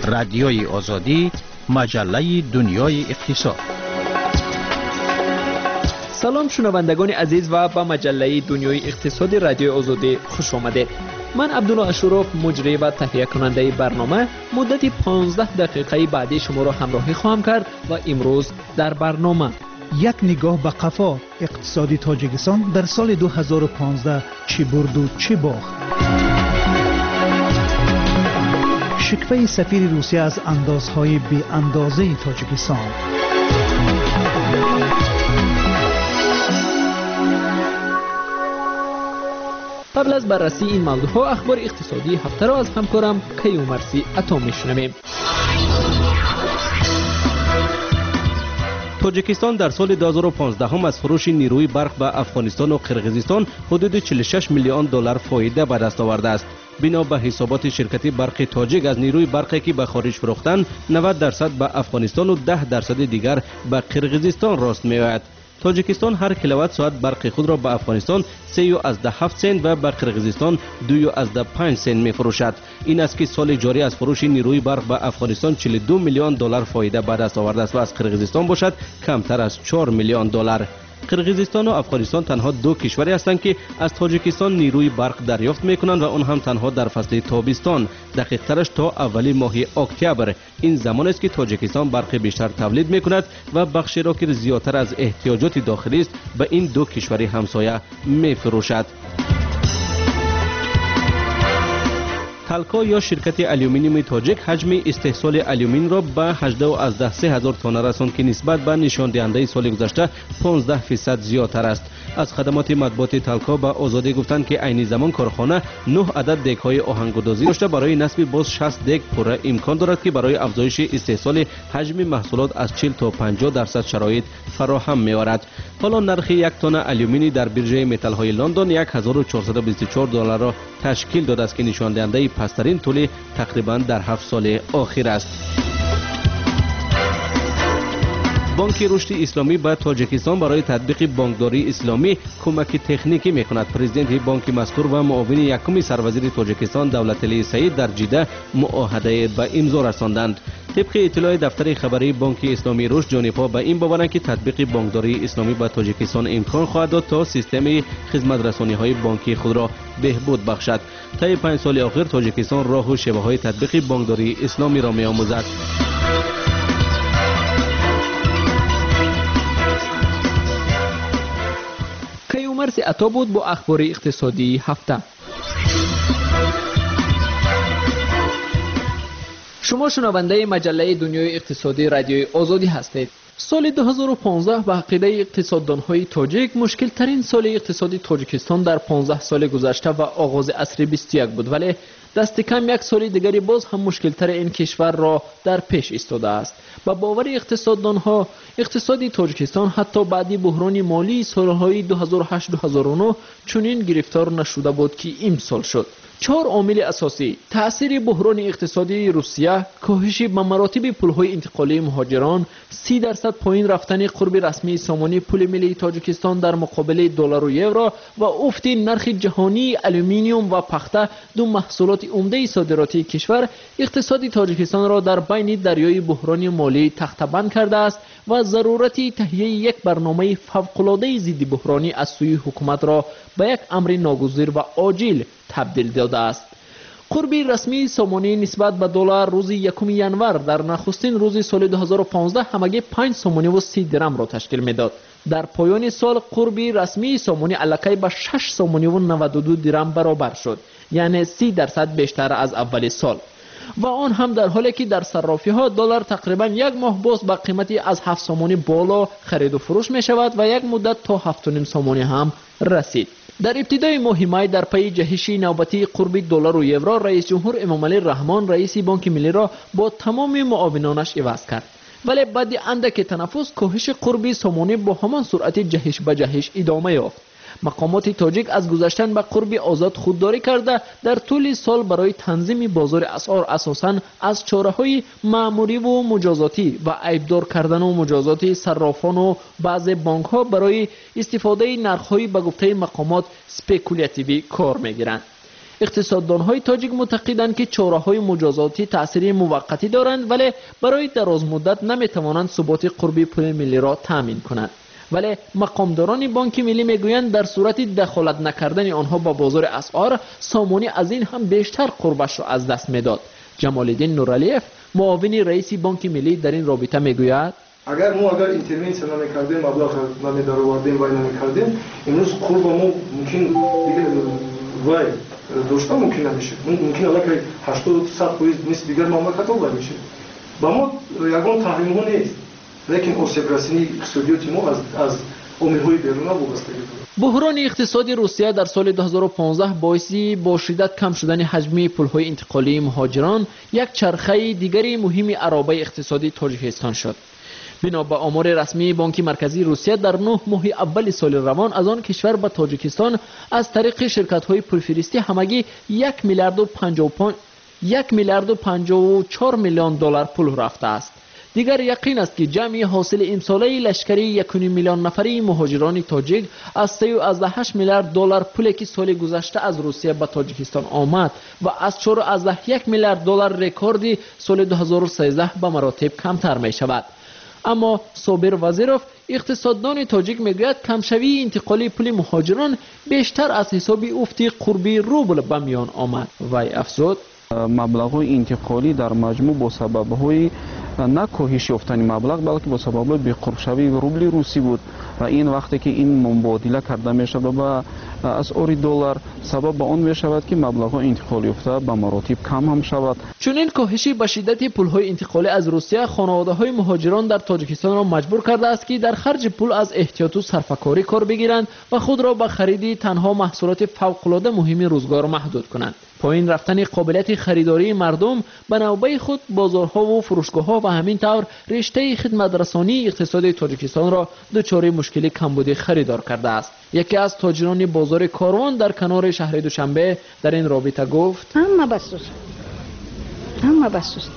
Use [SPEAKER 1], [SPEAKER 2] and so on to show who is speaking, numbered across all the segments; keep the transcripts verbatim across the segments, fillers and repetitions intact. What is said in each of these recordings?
[SPEAKER 1] رادیوی آزادی، مجله دنیای اقتصاد.
[SPEAKER 2] سلام شنوندگان عزیز و به مجله دنیای اقتصاد رادیوی آزادی خوش آمدید. من عبدالله اشرف مجری و تهیه کننده برنامه مدت پانزده دقیقه بعدی شما را همراهی خواهم کرد و امروز در برنامه
[SPEAKER 3] یک نگاه به قفا اقتصادی تاجیکستان در سال دو هزار و پانزده چی برد و چی باخت. شکوه سفیر روسیه از اندازهای بی اندازه تاجیکستان.
[SPEAKER 2] قبل از بررسی این موضوعها اخبار اقتصادی هفته را از همکارم کیومرثی عطا میشنویم.
[SPEAKER 4] تاجیکستان در سال دو هزار و پانزده هم از فروش نیروی برق به افغانستان و قرقیزستان حدود چهل و شش میلیون دلار فایده به دست آورده است. بنا به حسابات شرکت برق تاجیک از نیروی برقی که به خارج فروختند نود درصد به افغانستان و ده درصد دیگر به قرقیزستان راست می‌آید. تاجیکستان هر کیلووات ساعت برق خود را به افغانستان سه و از ده هفت سنت و به قرقیزستان دو و از ده پنج سنت می فروشد. این است که سال جاری از فروش نیروی برق به افغانستان چهل و دو میلیون دلار فایده به دست آورده است و از قرقیزستان باشد کمتر از چهار میلیون دلار. قرقیزستان و افغانستان تنها دو کشوری هستند که از تاجیکستان نیروی برق دریافت میکنند و آن هم تنها در فصل تابستان، دقیق ترش تا اولی ماه اکتبر. این زمان است که تاجیکستان برق بیشتر تولید میکند و بخشی را که زیادتر از احتیاجات داخلی است به این دو کشور همسایه میفروشد. تالکو یا شرکت آلومینیوم تاجیک حجم استحصال آلومین را به هجده و از ده سه هزار تن رساند که نسبت به نشان دهنده سال گذشته پانزده درصد زیادتر است. از خدمات مطبوعات تالکو به آزادی گفتند که عین زمان کارخانه نه عدد دیگ‌های آهنگردازی داشته برای نصب باز شصت دیگ پوره امکان دارد که برای افزایش استحصال حجم محصولات از چهل تا پنجاه درصد شرایط فراهم می‌آورد. حالا نرخ یک تن آلومینی در بیرژه متال‌های لندن یک هزار و چهارصد و بیست و چهار دلار را تشکیل داده است که نشان دهنده پسترین طول تقریبا در هفت سال آخر است. بانک رشد اسلامی به تاجیکستان برای تطبیق بانکداری اسلامی کمک تکنیکی می‌کند. پرزیدنت بانک مذکور و معاون یکم سروزیر تاجیکستان دولتعلی سعید در جده معاهده به امضا رساندند. طبق اطلاع دفتر خبری بانک اسلامی رشد جانبها به این باورند که تطبیق بانکداری اسلامی به تاجیکستان امکان خواهد داد تا سیستم خدمت رسانی‌های بانکی خود را بهبود بخشد. طی پنج سال اخیر تاجیکستان راه و شیوه‌های تطبیق بانکداری اسلامی را می‌آموزد.
[SPEAKER 2] کیومرثی عطا بود با اخبار اقتصادی هفته. شما شنونده مجله دنیای اقتصادی رادیوی آزادی هستید. سال دو هزار و پانزده به عقیده اقتصاددان‌های تاجیک مشکل ترین سال اقتصادی تاجیکستان در پانزده سال گذشته و آغاز عصر بیست و یک بود، ولی دست کم یک سال دیگری باز هم مشکل تر این کشور را در پیش ایستاده است. با باور اقتصاددان‌ها اقتصادی تاجیکستان حتی بعد بحران مالی سالهای دو هزار و هشت دو هزار و نه چنین گرفتار نشده بود که امسال شد. چهار عامل اساسی: تأثیر بحران اقتصادی روسیه، کاهش به مراتب پول‌های انتقالی مهاجران، سی درصد پایین رفتن قرب رسمی سامانه پول ملی تاجیکستان در مقابل دلار و یورو و افت نرخ جهانی آلومینیوم و پخته، دو محصولات عمده صادراتی کشور، اقتصاد تاجیکستان را در بین دریای بحران مالی تخته‌بند کرده است و ضرورت تهیه یک برنامه فوق‌العاده ضد بحرانی از سوی حکومت را به یک امر ناگزیر و عاجل تبدیل داده است. قرب رسمی سامانه نسبت به دلار روز یکم ینور در نخستین روز سال دو هزار و پانزده همگی پنج سامانه و سی درم را تشکیل میداد. در پایان سال قرب رسمی سامانه الکی به شش سامانه و نود و دو درم برابر شد، یعنی سی درصد بیشتر از اول سال، و آن هم در حالی که در صرافی ها دلار تقریبا یک ماه باز با قیمتی از هفت سامانه بالا خرید و فروش می شود و یک مدت تا هفت و نیم سامانه هم رسید. در ابتدای ماه می در پی جهش نوبتی قرب دلار و یورو، رئیس جمهور امامعلی رحمان رئیس بانک ملی را با تمام معاونانش عوض کرد، ولی بعد اندک تنفس کاهش قرب سامانه با همان سرعت جهش به جهش ادامه یافت. مقامات تاجیک از گذشتن به قرب آزاد خودداری کرده در طول سال برای تنظیم بازار اسعار اساساً از چاره‌های مأموری و مجازاتی و عیبدار کردن و مجازات صرافان و بعض بانک‌ها برای استفاده نرخ‌های به گفته مقامات سپیکولاتیوی کار می‌گیرند. اقتصاددان‌های تاجیک معتقدند که چاره‌های مجازاتی تأثیر موقتی دارند ولی برای دراز مدت نمی‌توانند ثبات قربی پول ملی را تامین کنند. ولی مقامداران بانک ملی میگویند در صورت دخالت نکردن آنها با بازار اسعار، سامانی از این هم بیشتر قربش را از دست میداد. جمال الدین نورعلیف، معاون رئیس بانک ملی، در این رابطه میگوید
[SPEAKER 5] اگر ما اگر اینترونسیون نمی‌کردیم، مبلغ نمی‌دارآوردیم و نمی‌کردیم، امروز قرب ما ممکن دیگه وای داشته ممکن نمیشه. ممکن است که هشتاد صد درصد نیست دیگر مملکت ها میشه. با ما یگان تحریم ها نیست. لیکن آسیب رسانی اقتصادی ما از از امورهای بیرون وابسته است.
[SPEAKER 2] بحران اقتصادی روسیه در سال دو هزار و پانزده باعث با شدت کم شدن حجم پول‌های انتقالی مهاجران یک چرخه دیگری مهم عرابه اقتصادی تاجیکستان شد. بنا به آمار رسمی بانک مرکزی روسیه در نه ماه اول سال روان از آن کشور به تاجیکستان از طریق شرکت‌های پولفرستی همگی یک میلیارد و پنجاه و پنج یک میلیارد و پنجاه و چهار میلیون دلار پول رفته است. دیگر یقین است که جمعی حاصل امساله لشکری یک و نیم میلیون نفری مهاجران تاجیک از سه و هشت میلیارد دلار پولی که سال گذشته از روسیه به تاجیکستان آمد و از چهار و یک میلیارد دلار رکوردی سال دو هزار و سیزده به مراتب کمتر می شود. اما صابر وزیروف، اقتصاددان تاجیک، میگوید کمشوی انتقالی پول مهاجران بیشتر از حساب افت قربی روبل به میان آمد. وی افزود
[SPEAKER 6] مبلغ‌های انتقالی در مجموع با سبب‌های نه کاهش یافتن مبلغ بلکه با سبب بی‌قرب‌شوی روبل روسی بود و این وقتی که این مبادله کرده میشه با اسعار دلار سبب به آن میشود که مبلغ‌های انتقالی یافته به مراتب کم هم شود.
[SPEAKER 2] چنین کاهشی به شدت پول‌های انتقالی از روسیه خانواده‌های مهاجران در تاجیکستان را مجبور کرده است که در خرج پول از احتیاط و صرفه‌کاری کار بگیرند و خود را به خرید تنها محصولات فوق‌العاده مهم روزگار محدود کنند. پایین رفتن قابلیت خریداری مردم به نوبه خود بازارها و فروشگاه‌ها و همین طور رشته خدمت رسانی اقتصاد تاجیکستان را دچار مشکل کمبود خریدار کرده است. یکی از تاجران بازار کاروان در کنار شهر دوشنبه در این رابطه گفت
[SPEAKER 7] همه بسوز همه بسوز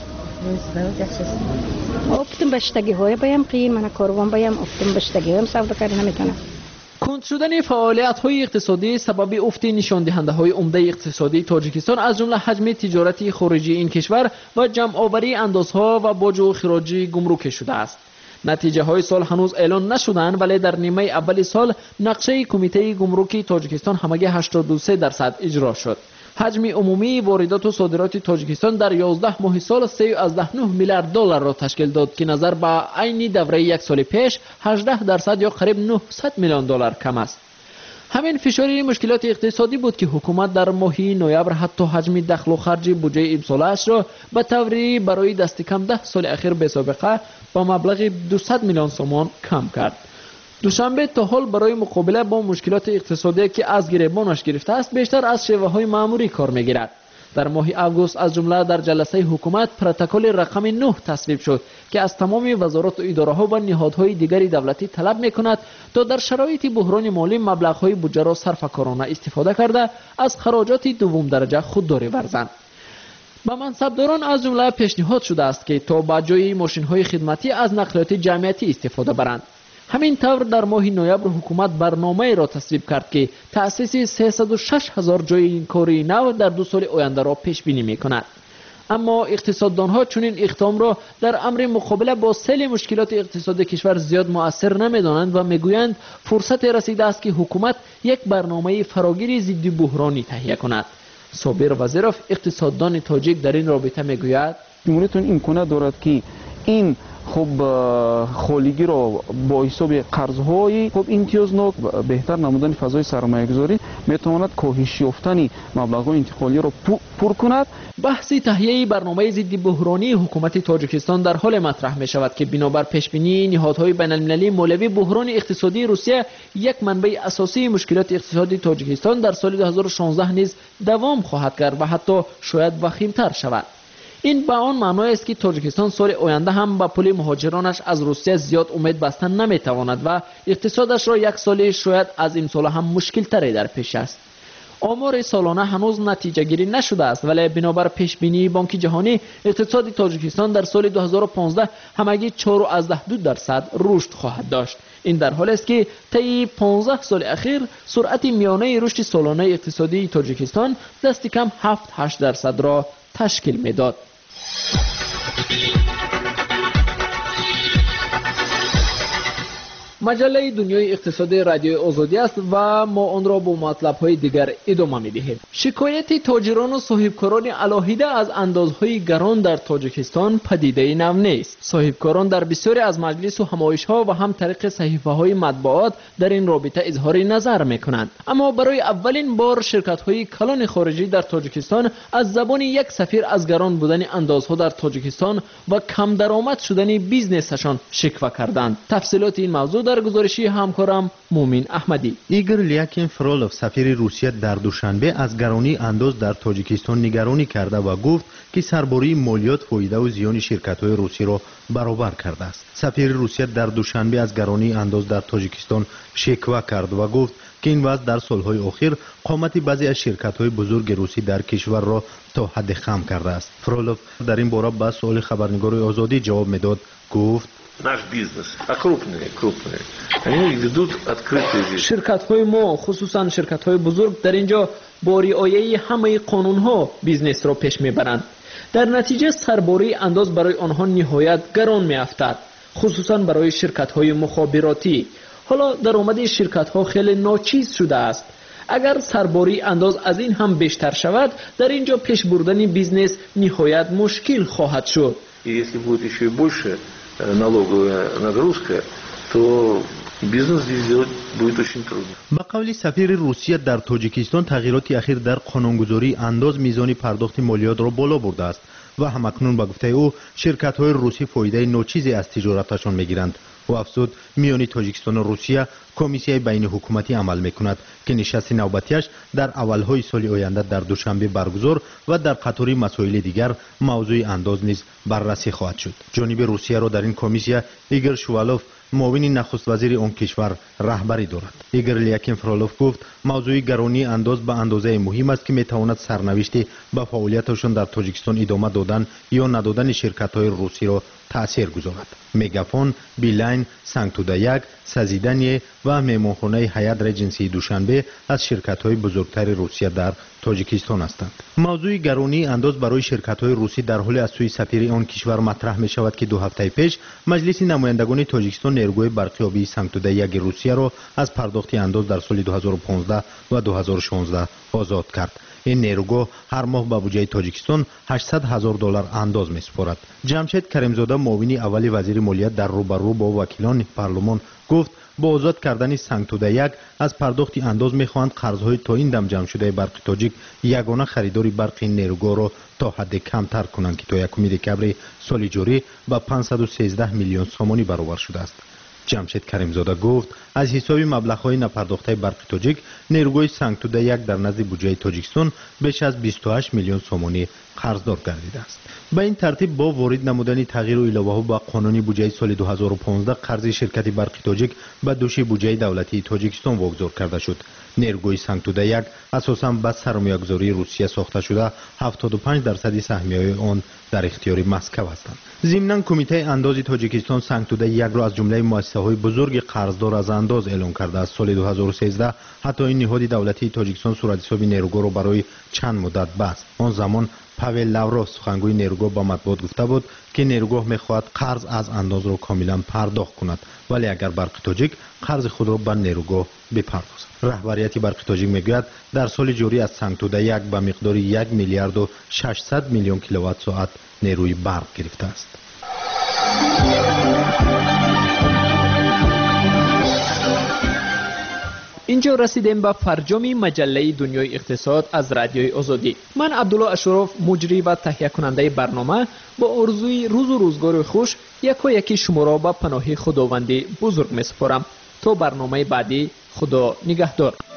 [SPEAKER 7] افتم بشتگی های بایم قیم من کاروان بایم افتم بشتگی هم سودا کردن نمیتونم.
[SPEAKER 2] کند شدن فعالیت‌های اقتصادی سبب افت نشان دهنده‌های عمده اقتصادی تاجیکستان از جمله حجم تجارتی خارجی این کشور و جمع آوری اندازها و باج و خراج گمرک شده است. نتیجه های سال هنوز اعلان نشدند ولی در نیمه اول سال نقشه کمیته گمرکی تاجیکستان همگی هشتاد و سه درصد اجرا شد. حجم عمومی واردات و صادرات تاجیکستان در یازده ماه سال سه و نه میلیارد دلار را تشکیل داد که نظر به عین دوره یک سال پیش هجده درصد یا قریب نهصد میلیون دلار کم است. همین فشار مشکلات اقتصادی بود که حکومت در ماه نوامبر حتی حجم دخل و خرج بودجه امسالش را به طوری برای دست کم ده سال اخیر به سابقه با مبلغ دویست میلیون سومان کم کرد. دوشنبه تا حال برای مقابله با مشکلات اقتصادی که از گریبانش گرفته است بیشتر از شیوه‌های معمولی کار می‌گیرد. در ماه آگوست از جمله در جلسه حکومت پروتکل رقم نه تصویب شد که از تمام وزارات و اداره‌ها و نهادهای دیگری دولتی طلب می‌کند تا در شرایط بحران مالی مبلغ‌های بودجه را صرفه‌کارانه استفاده کرده از خراجات دوم درجه خودداری ورزند. با منصبداران از جمله پیشنهاد شده است که تا به جای ماشین‌های خدمتی از نقلیات جمعیتی استفاده برند. همین طور در ماه نوامبر حکومت برنامه را تصویب کرد که تأسیس سیصد و شش هزار جای کاری نو در دو سال آینده را پیش بینی می کند. اما اقتصاددانها چنین اقدام را در امر مقابله با سیل مشکلات اقتصادی کشور زیاد مؤثر نمی‌دانند و میگویند فرصت رسیده است که حکومت یک برنامه فراگیر ضد بحرانی تهیه کند. صابر وزیروف، اقتصاددان تاجیک، در این رابطه میگوید
[SPEAKER 6] جمهوریتون امکانات دارد که این خب خالگی را با حساب قرض‌های خب امتیازناک بهتر نمودن فضای سرمایه‌گذاری میتواند کاهش یافتن مبلغ‌های انتقالی را پر کند.
[SPEAKER 2] بحث تهیه برنامه ضد بحرانی حکومت تاجیکستان در حال مطرح می شود که بنابر پیشبینی نهادهای بین‌المللی مولوی بحران اقتصادی روسیه یک منبع اساسی مشکلات اقتصادی تاجیکستان در سال دو هزار و شانزده نیز دوام خواهد کرد و حتی شاید وخیم‌تر شود. این به آن معنی است که تاجیکستان سال آینده هم به پول مهاجرانش از روسیه زیاد امید بستن نمیتواند و اقتصادش را یک سال شاید از این سال هم مشکل تری در پیش است. آمار سالانه هنوز نتیجه گیری نشده است، ولی بنابر پیش بینی بانک جهانی اقتصاد تاجیکستان در سال دو هزار و پانزده همگی چهار و دو درصد رشد خواهد داشت. این در حالی است که طی پانزده سال اخیر سرعت میانه رشد سالانه اقتصادی تاجیکستان دست کم هفت تا هشت درصد را تشکیل میداد. مجله دنیای اقتصادی رادیو آزادی است و ما آن را با مطلب‌های دیگر ادامه می‌دهیم. شکایت تاجران و صاحبکاران علاهیده از اندازهای گران در تاجیکستان پدیده نو نیست. صاحبکاران در بسیاری از مجلس و همایش‌ها و هم طریق صحیفه‌های مطبوعات در این رابطه اظهار نظر می‌کنند. اما برای اولین بار شرکت‌های کلان خارجی در تاجیکستان از زبان یک سفیر از گران بودن اندازها در تاجیکستان و کم درآمد شدن بیزنسشان شکوه کردند. تفصیلات این موضوع در گزارشی همکارم مومین احمدی.
[SPEAKER 8] ایگور لیاکین فرولوف سفیر روسیه در دوشنبه از گرانی انداز در تاجیکستان نگرانی کرده و گفت که سرباری مالیات فایده و زیان شرکت‌های روسی را برابر کرده است. سفیر روسیه در دوشنبه از گرانی انداز در تاجیکستان شکوه کرد و گفت که این وضع در سالهای اخیر قامت بعضی از شرکت‌های بزرگ روسی در کشور را تا حد خم کرده است. فرولوف در این باره به سوال خبرنگار آزادی جواب میداد. گفت
[SPEAKER 9] наш бизнес, а крупные, крупные, они ведут открытые вещи.
[SPEAKER 2] شرکت‌های ما خصوصا شرکت‌های بزرگ در اینجا با رعایت همه قانون‌ها بیزنس را پیش می‌برند. در نتیجه سرباری انداز برای آنها نهایت گران می‌افتد، خصوصا برای شرکت‌های مخابراتی. حالا درآمد شرکت‌ها خیلی ناچیز شده است. اگر سرباری انداز از این هم بیشتر شود، در اینجا پیش بردن بیزنس نهایت مشکل خواهد شد.
[SPEAKER 9] И если будет еще и больше налоговая нагрузка, то бизнес здесь сделать будет очень трудно.
[SPEAKER 8] با قول سفیر روسیه در تاجیکستان تغییرات اخیر در قانونگذاری انداز میزان پرداخت مالیات را بالا برده است و همکنون با گفته او شرکت‌های روسی فایده ناچیزی از تجارتشان میگیرند. و افزود میان تاجیکستان و روسیه کمیسیون بین حکومتی عمل میکند که نشست نوبتیش در اولهای سال آینده در دوشنبه برگزار و در قطار مسائل دیگر موضوع انداز نیز بررسی خواهد شد. جانب روسیه را در این کمیسیون ایگور شوالوف معاون نخست وزیر آن کشور رهبری دارد. ایگور لیاکین فرولوف گفت موضوع گرانی انداز به اندازه مهم است که میتواند سرنوشت به فعالیتشان در تاجیکستان ادامه دادن یا ندادن شرکت‌های روسی را تأثیر گذارد. مگافون، بیلاین، سانکتودا یک، سازیدنی و مهمانخانه هیئت رجنسی دوشنبه از شرکت‌های بزرگتر روسیه در تاجیکستان هستند. موضوع گرانی انداز برای شرکت‌های روسی در حال از سوی سفیر آن کشور مطرح می شود که دو هفته پیش مجلس نمایندگان تاجیکستان نیروی برقیابی سانکتودا یک روسیه را از پرداخت انداز در سال دو هزار و پانزده و دو هزار و شانزده آزاد کرد. این نیروگاه هر ماه به بودجه تاجیکستان هشتصد هزار دلار انداز می‌سپارد. جمشید کریمزاده معاون اول وزیر مالیات در روبرو با وکیلان پارلمان گفت با آزاد کردن سانکتودا یک از پرداخت انداز می‌خواهند قرض‌های تا این دم جمع شده برق تاجیک یگانه خریداری برق این نیروگاه را تا حد کمتر کنند که تا یکم دکبر سال جاری با پانصد و سیزده میلیون سومانی برابر شده است. جمشید کریمزاده گفت از حساب مبلغ‌های نپرداخته برق تاجیک نیروگاه سانکتودا یک در نزد بودجه تاجیکستان بیش از بیست و هشت میلیون سومانی قرضدار گردیده است. به این ترتیب با وارد نمودن تغییر و علاوه‌ها با قانون بودجه سال دو هزار و پانزده قرض شرکت برق تاجیک به دوش بودجه دولتی تاجیکستان واگذار کرده شد. نیروگاه سانکتودا یک اساساً با سرمایه‌گذاری روسیه ساخته شده هفتاد و پنج درصد سهمیه‌های آن در اختیار مسکو هستند. ضمناً کمیته انداز تاجیکستان سانکتودا یک را از جمله مؤسسه‌های بزرگ قرضدار از انداز اعلام کرده است. سال دو هزار و سیزده حتی این نهاد دولتی تاجیکستان صورتحساب نیروگاه را برای چند مدت بست. آن زمان پاول لاوروف سخنگوی نیروگاه با مطبوعات گفته بود که نیروگاه می‌خواهد قرض از انداز را کاملا پرداخت کند ولی اگر برق تاجیک قرض خود را به نیروگاه بپردازد. رهبریت برق تاجیک میگوید در سال جاری از سانکتودا یک به مقدار یک میلیارد و ششصد میلیون کیلووات ساعت نیروی برق گرفته است.
[SPEAKER 2] اینجا رسیدیم به فرجام مجله دنیای اقتصاد از رادیوی آزادی. من عبدالله اشرف مجری و تهیه کننده برنامه با آرزوی روز و روزگار خوش یکا یکی شما را به پناه خداوند بزرگ می سپارم. تا برنامه بعدی خدا نگهدار.